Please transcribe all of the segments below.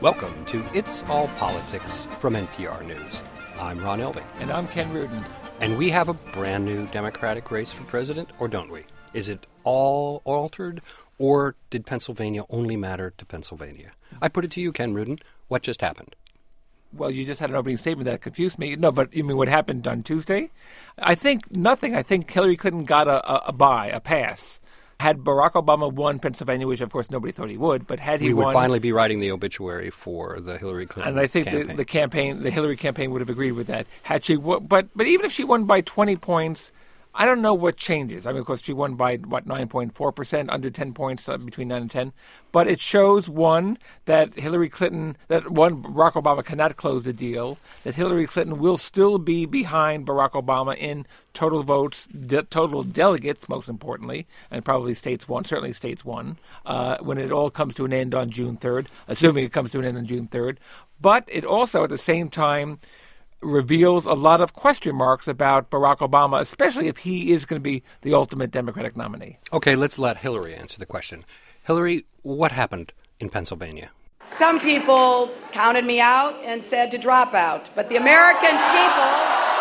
Welcome to It's All Politics from NPR News. I'm Ron Elving. And I'm Ken Rudin. And we have a brand new Democratic race for president, or don't we? Is it all altered, or did Pennsylvania only matter to Pennsylvania? I put it to you, Ken Rudin. What just happened? Well, you just had an opening statement that confused me. No, but you mean what happened on Tuesday? I think nothing. I think Hillary Clinton got a pass. Had Barack Obama won Pennsylvania, which of course nobody thought he would, but had he won, we would finally be writing the obituary for the Hillary Clinton and I think campaign. the Hillary campaign would have agreed with that. Had she, but even if she won by 20 points, I don't know what changes. I mean, of course, she won by, 9.4%, under 10 points, between 9 and 10. But it shows, one, that Barack Obama cannot close the deal, that Hillary Clinton will still be behind Barack Obama in total votes, total delegates, most importantly, and probably certainly states won, when it all comes to an end on June 3rd, assuming it comes to an end on June 3rd. But it also, at the same time, reveals a lot of question marks about Barack Obama, especially if he is going to be the ultimate Democratic nominee. Okay, let's let Hillary answer the question. Hillary, what happened in Pennsylvania? Some people counted me out and said to drop out, but the American people...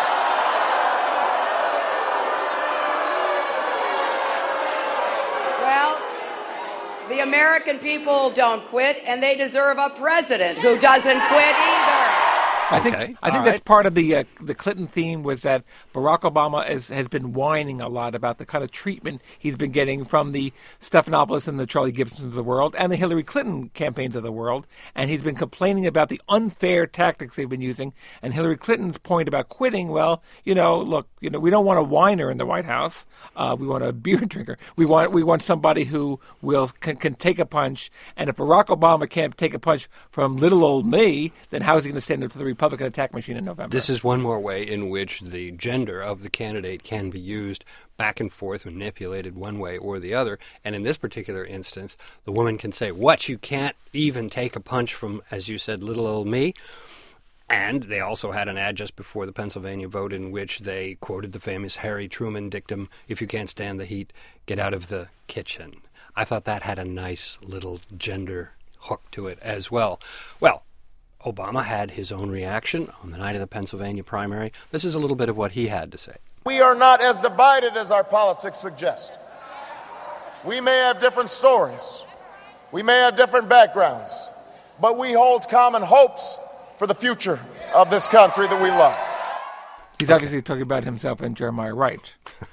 Well, the American people don't quit, and they deserve a president who doesn't quit either. I think that's part of the Clinton theme was that Barack Obama has been whining a lot about the kind of treatment he's been getting from the Stephanopoulos and the Charlie Gibsons of the world and the Hillary Clinton campaigns of the world, and he's been complaining about the unfair tactics they've been using. And Hillary Clinton's point about quitting, well, look, we don't want a whiner in the White House. We want a beer drinker. We want somebody who can take a punch. And if Barack Obama can't take a punch from little old me, then how is he going to stand up to the Republican attack machine in November? This is one more way in which the gender of the candidate can be used back and forth, manipulated one way or the other. And in this particular instance, the woman can say, what, you can't even take a punch from, as you said, little old me? And they also had an ad just before the Pennsylvania vote in which they quoted the famous Harry Truman dictum, if you can't stand the heat, get out of the kitchen. I thought that had a nice little gender hook to it as well. Well, Obama had his own reaction on the night of the Pennsylvania primary. This is a little bit of what he had to say. We are not as divided as our politics suggest. We may have different stories. We may have different backgrounds. But we hold common hopes for the future of this country that we love. He's obviously talking about himself and Jeremiah Wright.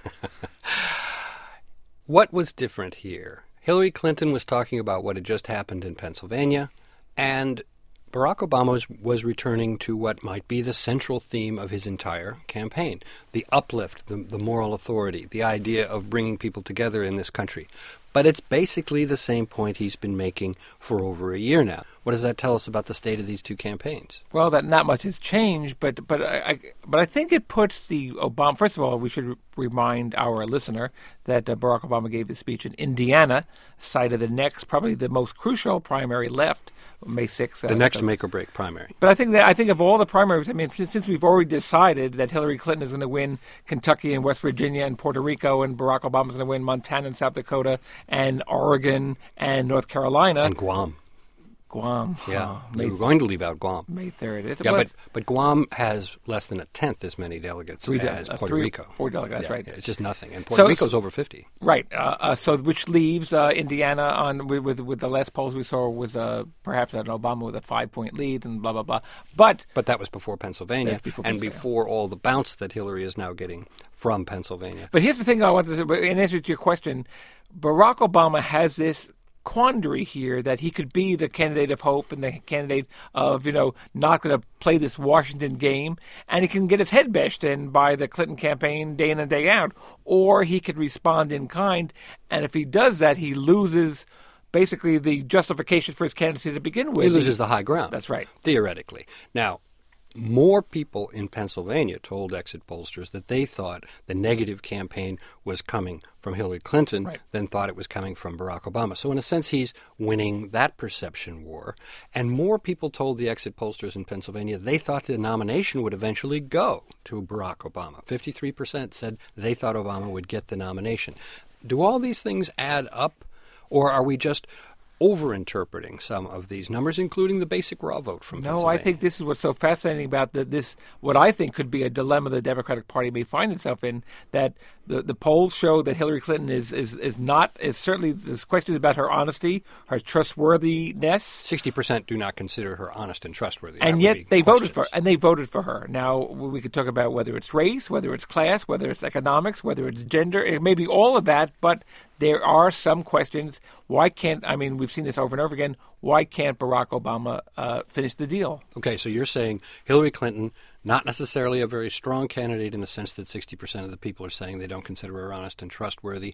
What was different here? Hillary Clinton was talking about what had just happened in Pennsylvania, and Barack Obama was returning to what might be the central theme of his entire campaign, the uplift, the moral authority, the idea of bringing people together in this country. But it's basically the same point he's been making for over a year now. What does that tell us about the state of these two campaigns? Well, that not much has changed, but I think it puts the Obama. First of all, we should remind our listener that Barack Obama gave his speech in Indiana, site of the next, probably the most crucial primary left, May 6th. The next make or break primary. But I think of all the primaries, I mean, since we've already decided that Hillary Clinton is going to win Kentucky and West Virginia and Puerto Rico, and Barack Obama is going to win Montana and South Dakota and Oregon and North Carolina and Guam. Yeah, we were going to leave out Guam. May 3rd. Yeah, but Guam has less than a tenth as many delegates as Puerto Rico. 4 delegates, yeah, right. It's just nothing. And Puerto Rico's over 50. Right. So which leaves Indiana with the last polls we saw was perhaps an Obama with a 5-point lead and blah, blah, blah. But that was before Pennsylvania. Before all the bounce that Hillary is now getting from Pennsylvania. But here's the thing I want to say, in answer to your question, Barack Obama has this quandary here that he could be the candidate of hope and the candidate of, not going to play this Washington game, and he can get his head bashed in by the Clinton campaign day in and day out, or he could respond in kind, and if he does that, he loses basically the justification for his candidacy to begin with. He loses the high ground. That's right. Theoretically. Now, more people in Pennsylvania told exit pollsters that they thought the negative campaign was coming from Hillary Clinton than thought it was coming from Barack Obama. So in a sense, he's winning that perception war. And more people told the exit pollsters in Pennsylvania they thought the nomination would eventually go to Barack Obama. 53% said they thought Obama would get the nomination. Do all these things add up, or are we just overinterpreting some of these numbers, including the basic raw vote from Pennsylvania. No, I think this is what's so fascinating about this, what I think could be a dilemma the Democratic Party may find itself in, that the polls show that Hillary Clinton is certainly, there's questions about her honesty, her trustworthiness. 60% do not consider her honest and trustworthy. And yet they voted for her. Now, we could talk about whether it's race, whether it's class, whether it's economics, whether it's gender. It may be all of that, but there are some questions. Why can't, we've seen this over and over again, why can't Barack Obama finish the deal? Okay, so you're saying Hillary Clinton, not necessarily a very strong candidate in the sense that 60% of the people are saying they don't consider her honest and trustworthy,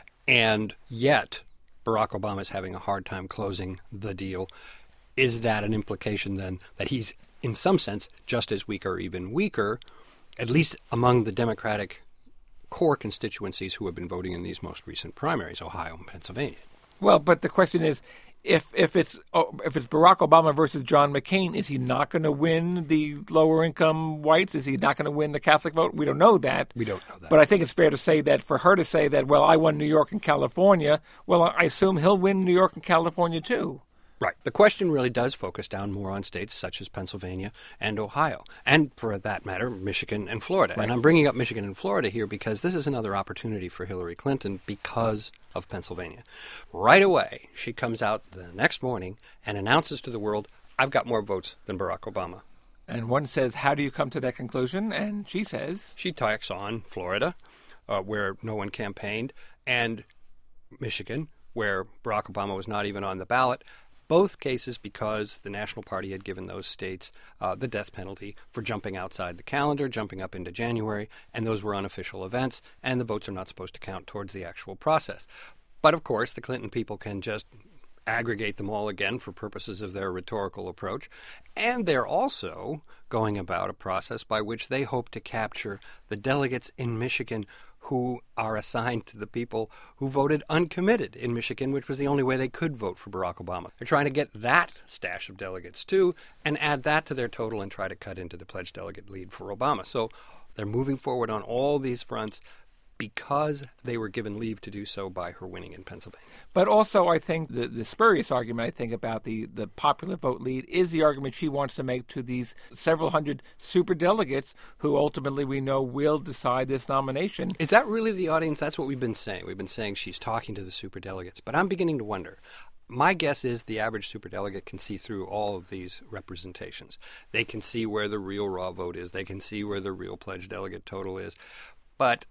and yet Barack Obama is having a hard time closing the deal. Is that an implication then that he's, in some sense, just as weak or even weaker, at least among the Democratic core constituencies who have been voting in these most recent primaries, Ohio and Pennsylvania? Well, but the question is, if it's Barack Obama versus John McCain, is he not going to win the lower income whites? Is he not going to win the Catholic vote? We don't know that. We don't know that. But I think it's fair to say that for her to say that, well, I won New York and California, well, I assume he'll win New York and California too. Right. The question really does focus down more on states such as Pennsylvania and Ohio, and for that matter, Michigan and Florida. Right. And I'm bringing up Michigan and Florida here because this is another opportunity for Hillary Clinton because of Pennsylvania. Right away, she comes out the next morning and announces to the world, I've got more votes than Barack Obama. And one says, how do you come to that conclusion? And she says... She tacks on Florida, where no one campaigned, and Michigan, where Barack Obama was not even on the ballot. Both cases because the National Party had given those states the death penalty for jumping outside the calendar, jumping up into January, and those were unofficial events, and the votes are not supposed to count towards the actual process. But, of course, the Clinton people can just aggregate them all again for purposes of their rhetorical approach, and they're also going about a process by which they hope to capture the delegates in Michigan who are assigned to the people who voted uncommitted in Michigan, which was the only way they could vote for Barack Obama. They're trying to get that stash of delegates, too, and add that to their total and try to cut into the pledged delegate lead for Obama. So they're moving forward on all these fronts because they were given leave to do so by her winning in Pennsylvania. But also, I think the spurious argument, I think, about the popular vote lead is the argument she wants to make to these several hundred superdelegates who ultimately we know will decide this nomination. Is that really the audience? That's what we've been saying. We've been saying she's talking to the superdelegates. But I'm beginning to wonder. My guess is the average superdelegate can see through all of these representations. They can see where the real raw vote is. They can see where the real pledged delegate total is. But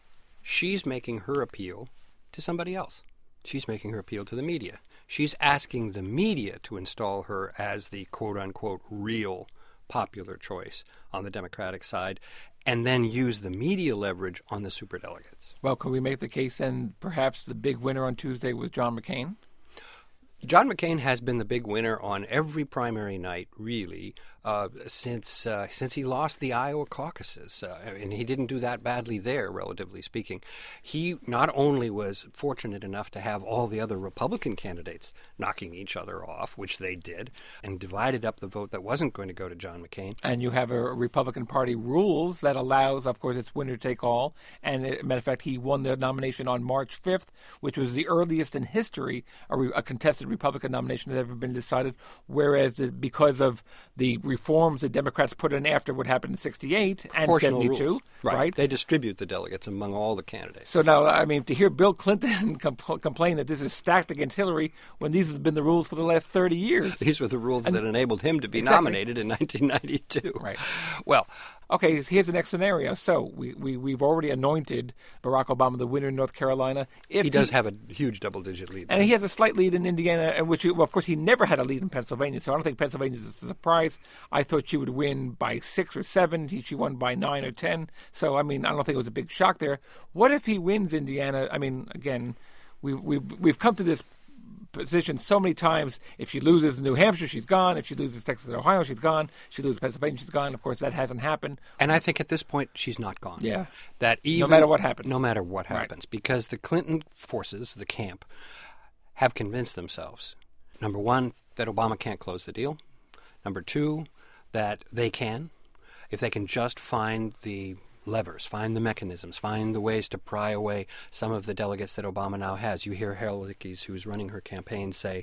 she's making her appeal to somebody else. She's making her appeal to the media. She's asking the media to install her as the quote-unquote real popular choice on the Democratic side and then use the media leverage on the superdelegates. Well, could we make the case then perhaps the big winner on Tuesday was John McCain? John McCain has been the big winner on every primary night, really, since he lost the Iowa caucuses. And he didn't do that badly there, relatively speaking. He not only was fortunate enough to have all the other Republican candidates knocking each other off, which they did, and divided up the vote that wasn't going to go to John McCain. And you have a Republican Party rules that allows, of course, it's winner take all. And as a matter of fact, he won the nomination on March 5th, which was the earliest in history a contested Republican nomination had ever been decided, whereas because of the reforms the Democrats put in after what happened in 68 and 72. Rules. Right. They distribute the delegates among all the candidates. So now, to hear Bill Clinton complain that this is stacked against Hillary when these have been the rules for the last 30 years. These were the rules that enabled him to be nominated in 1992. Right. Well, okay, here's the next scenario. So we've already anointed Barack Obama the winner in North Carolina. He does have a huge double-digit lead. And he has a slight lead in Indiana, which, of course, he never had a lead in Pennsylvania, so I don't think Pennsylvania is a surprise. I thought she would win by 6 or 7. She won by 9 or 10. So, I don't think it was a big shock there. What if he wins Indiana? Again, we've come to this position so many times. If she loses New Hampshire, she's gone. If she loses Texas and Ohio, she's gone. She loses Pennsylvania, she's gone. Of course, that hasn't happened. And I think at this point, she's not gone. Yeah. That even, no matter what happens. No matter what happens. Right. Because the Clinton forces, the camp, have convinced themselves, number one, that Obama can't close the deal. Number two, that they can. If they can just find the levers, find the mechanisms, find the ways to pry away some of the delegates that Obama now has. You hear Harold Ickes, who's running her campaign, say,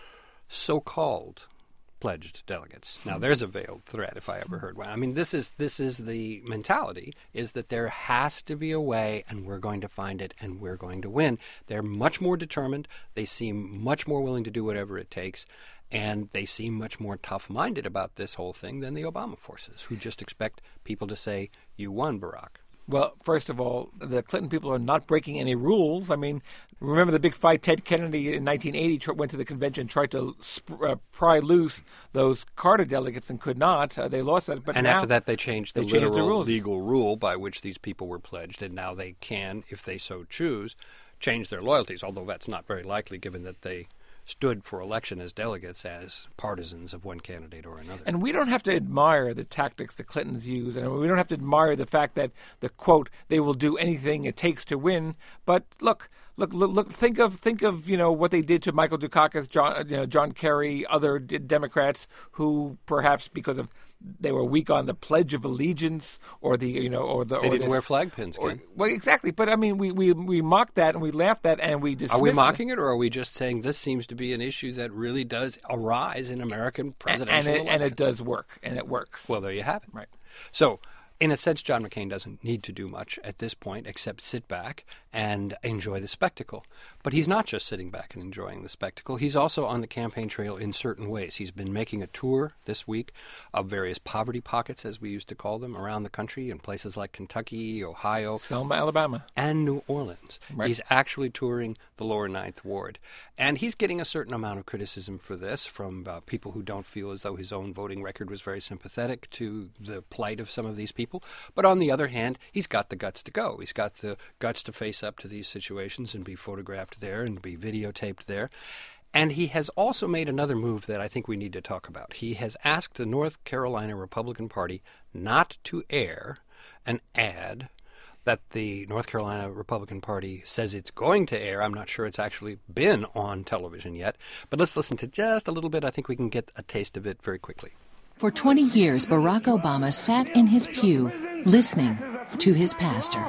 so-called pledged delegates. Now, there's a veiled threat if I ever heard one. I mean, this is the mentality, is that there has to be a way, and we're going to find it, and we're going to win. They're much more determined. They seem much more willing to do whatever it takes, and they seem much more tough-minded about this whole thing than the Obama forces, who just expect people to say, you won, Barack. Well, first of all, the Clinton people are not breaking any rules. I mean, remember the big fight? Ted Kennedy in 1980 went to the convention, tried to pry loose those Carter delegates and could not. They lost that. But and now, after that, they changed the rules. Legal rule by which these people were pledged, and now they can, if they so choose, change their loyalties, although that's not very likely given that they stood for election as delegates, as partisans of one candidate or another. And we don't have to admire the tactics the Clintons use, and we don't have to admire the fact that the quote, they will do anything it takes to win. But look, think of what they did to Michael Dukakis, John Kerry, other Democrats who perhaps because of they were weak on the Pledge of Allegiance, or they didn't wear flag pins. Well, exactly. But I mean, we mocked that and we laughed at and we dismissed. Are we mocking it, or are we just saying this seems to be an issue that really does arise in American presidential elections? And it does work, and it works. Well, there you have it. Right. So, in a sense, John McCain doesn't need to do much at this point except sit back and enjoy the spectacle. But he's not just sitting back and enjoying the spectacle. He's also on the campaign trail in certain ways. He's been making a tour this week of various poverty pockets, as we used to call them, around the country in places like Kentucky, Ohio, Selma, Alabama, and New Orleans. Right. He's actually touring the lower Ninth Ward. And he's getting a certain amount of criticism for this from people who don't feel as though his own voting record was very sympathetic to the plight of some of these people. But on the other hand, he's got the guts to go. He's got the guts to face up to these situations and be photographed there and be videotaped there. And he has also made another move that I think we need to talk about. He has asked the North Carolina Republican Party not to air an ad that the North Carolina Republican Party says it's going to air. I'm not sure it's actually been on television yet. But let's listen to just a little bit. I think we can get a taste of it very quickly. For 20 years, Barack Obama sat in his pew listening to his pastor.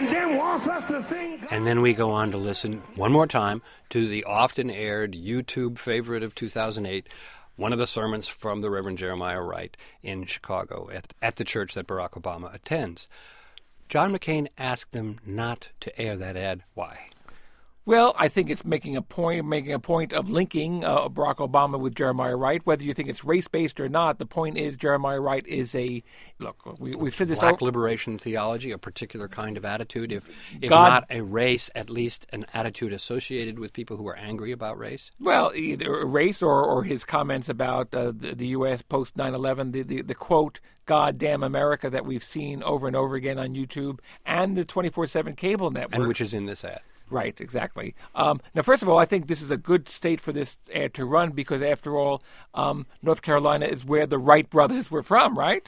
And then we go on to listen one more time to the often aired YouTube favorite of 2008, one of the sermons from the Reverend Jeremiah Wright in Chicago at the church that Barack Obama attends. John McCain asked them not to air that ad. Why? Well, I think it's making a point of linking Barack Obama with Jeremiah Wright. Whether you think it's race-based or not, the point is Jeremiah Wright is we've said this Black liberation theology, a particular kind of attitude, if God, not a race, at least an attitude associated with people who are angry about race? Well, either race or his comments about the U.S. post 9/11, the quote, God damn America that we've seen over and over again on YouTube and the 24/7 cable networks. And which is in this ad. Right, exactly. Now, first of all, I think this is a good state for this ad to run because, after all, North Carolina is where the Wright brothers were from, right?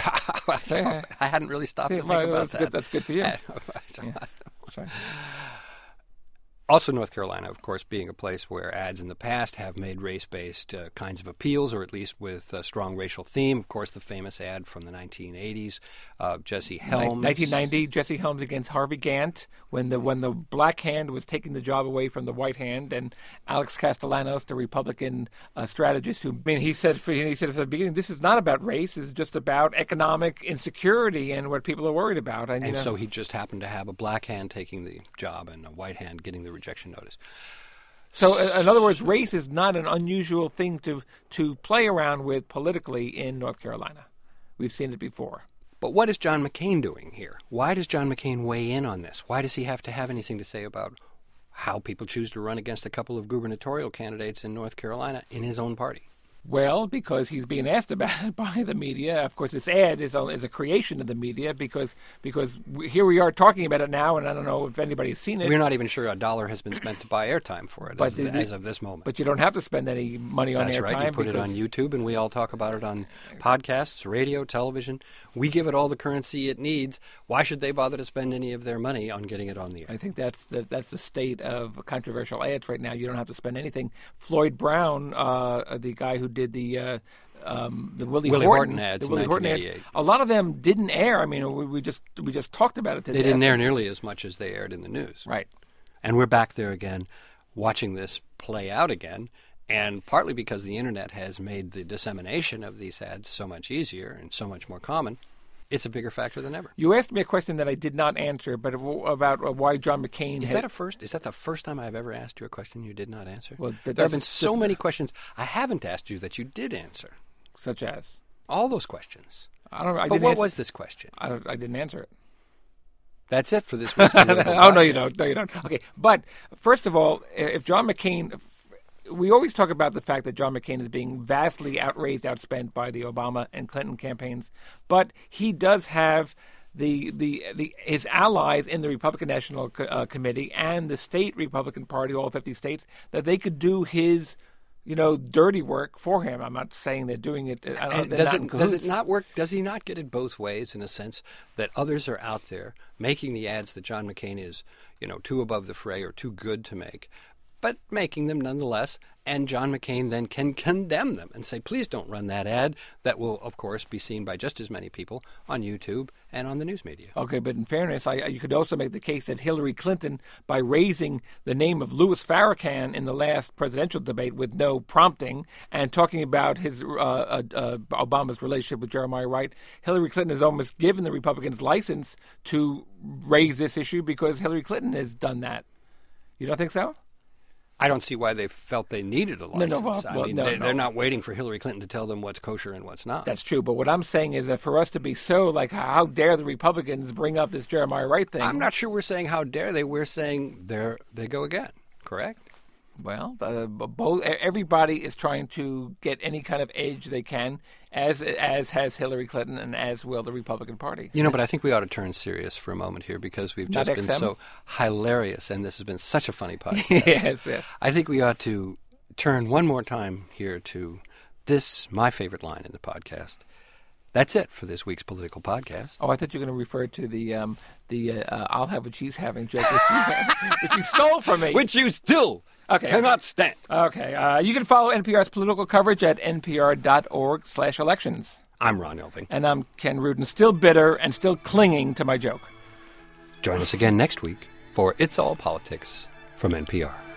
I hadn't really stopped to think about that. That's good for you. Sorry. Also, North Carolina, of course, being a place where ads in the past have made race-based kinds of appeals, or at least with a strong racial theme. Of course, the famous ad from the 1980s, Jesse Helms. 1990, Jesse Helms against Harvey Gantt, when the black hand was taking the job away from the white hand, and Alex Castellanos, the Republican strategist, he said from the beginning, this is not about race, it's just about economic insecurity and what people are worried about. And so he just happened to have a black hand taking the job and a white hand getting the rejection notice. So, in other words, race is not an unusual thing to play around with politically in North Carolina. We've seen it before. But what is John McCain doing here? Why does John McCain weigh in on this? Why does he have to have anything to say about how people choose to run against a couple of gubernatorial candidates in North Carolina in his own party? Well, because he's being asked about it by the media. Of course, this ad is a creation of the media because here we are talking about it now, and I don't know if anybody's seen it. We're not even sure $1 has been spent to buy airtime for it as of this moment. But you don't have to spend any money on airtime. That's right. You put it on YouTube, and we all talk about it on podcasts, radio, television. We give it all the currency it needs. Why should they bother to spend any of their money on getting it on the air? I think that's the state of controversial ads right now. You don't have to spend anything. Floyd Brown, the guy who did the Willie Horton ads the in Willie Horton ads. 1988. A lot of them didn't air. I mean, we just talked about it today. They didn't air nearly as much as they aired in the news. Right. And we're back there again, watching this play out again, and partly because the internet has made the dissemination of these ads so much easier and so much more common, it's a bigger factor than ever. You asked me a question that I did not answer, but about why John McCain. Is that the first time I've ever asked you a question you did not answer? Well, there have been so many questions I haven't asked you that you did answer. Such as? All those questions. But what was this question? I didn't answer it. That's it for this week's political podcast. No, you don't. No, you don't. Okay, but first of all, if John McCain, we always talk about the fact that John McCain is being vastly outraised, outspent by the Obama and Clinton campaigns, but he does have his allies in the Republican National Committee and the state Republican Party, all 50 states, that they could do his dirty work for him. I'm not saying they're doing it. Does it not work? Does he not get it both ways in a sense that others are out there making the ads that John McCain is, too above the fray or too good to make, but making them nonetheless, and John McCain then can condemn them and say, please don't run that ad. That will, of course, be seen by just as many people on YouTube and on the news media. Okay, but in fairness, you could also make the case that Hillary Clinton, by raising the name of Louis Farrakhan in the last presidential debate with no prompting and talking about his Obama's relationship with Jeremiah Wright, Hillary Clinton has almost given the Republicans license to raise this issue because Hillary Clinton has done that. You don't think so? I don't see why they felt they needed a license. They're not waiting for Hillary Clinton to tell them what's kosher and what's not. That's true. But what I'm saying is that for us to be so like, how dare the Republicans bring up this Jeremiah Wright thing? I'm not sure we're saying how dare they. We're saying they go again. Correct? Well, everybody is trying to get any kind of edge they can, as has Hillary Clinton and as will the Republican Party. But I think we ought to turn serious for a moment here because we've just been so hilarious, and this has been such a funny podcast. Yes. I think we ought to turn one more time here to this, my favorite line in the podcast. That's it for this week's political podcast. Oh, I thought you were going to refer to the I'll have what she's having joke which you stole from me. Which you still cannot stand. Okay. You can follow NPR's political coverage at npr.org/elections. I'm Ron Elving. And I'm Ken Rudin, still bitter and still clinging to my joke. Join us again next week for It's All Politics from NPR.